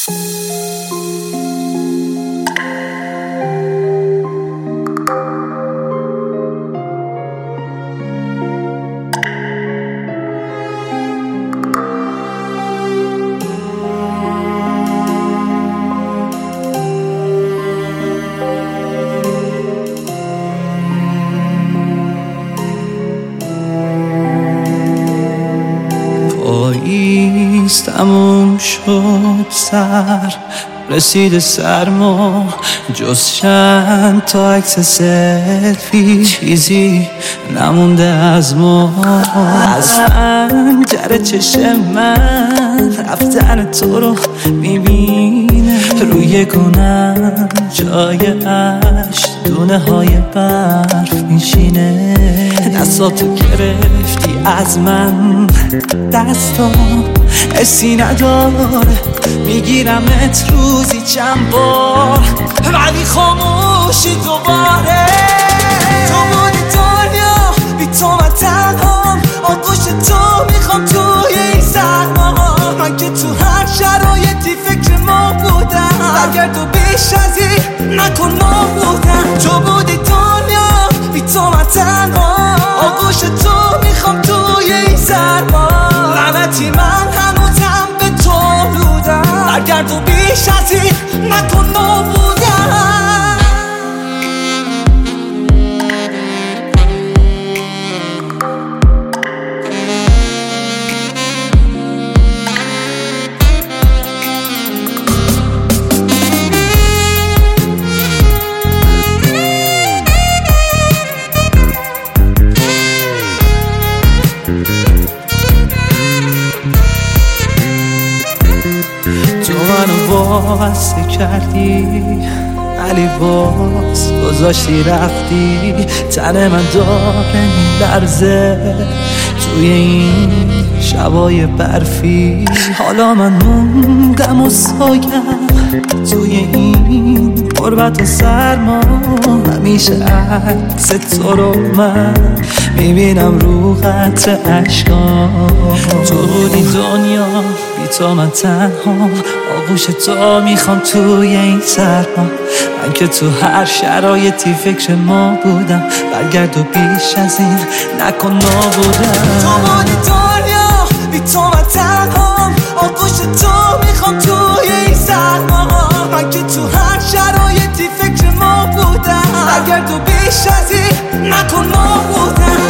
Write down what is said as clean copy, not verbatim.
تموم شد سر رسید سرما جز چند تا عکس سلفی چیزی نمونده از ما. از پنجره چشم من رفتن تو رو میبینه، روی گونم جای عشق دونه های برف میشینه. دستاتو گرفتی از من، دستام حسی نداره، میگیرمت روزی چند بار ولی خاموشی دوباره. تو بودی دنیا بی تو من تنهام، آغوش تو میخوام توی این سرما. من که تو هر شرایطی فکر ما بودم، برگرد و بیش از این نکن ما بودم. تو بودی دنیا بی تو من تنهام، آغوش تو میخوام توی این سرما. لعنتی من هنوزم به تو بودم، برگرد و بیش از این نکن ما بودم. تو منو واسه کردی ولی باز گذاشتی رفتی. تن من داره میلرزه توی این شبای برفی. حالا من موندم و سایم توی این غربت و سرما. همیشه عکس تو رو من میبینم رو قطر عشقام. تو بودی دنیا بی تو من تنهام، آغوش تو میخوام توی این سرما. من که تو هر شرایطی فکر ما بودم، برگرد و بیش از این نکن ما بودم. تو بودی دنیا بی تو من تنهام، آغوش تو میخوام توی این سرما. من که تو هر شرایطی فکر ما بودم، برگرد و بیش از این نکن ما بودم.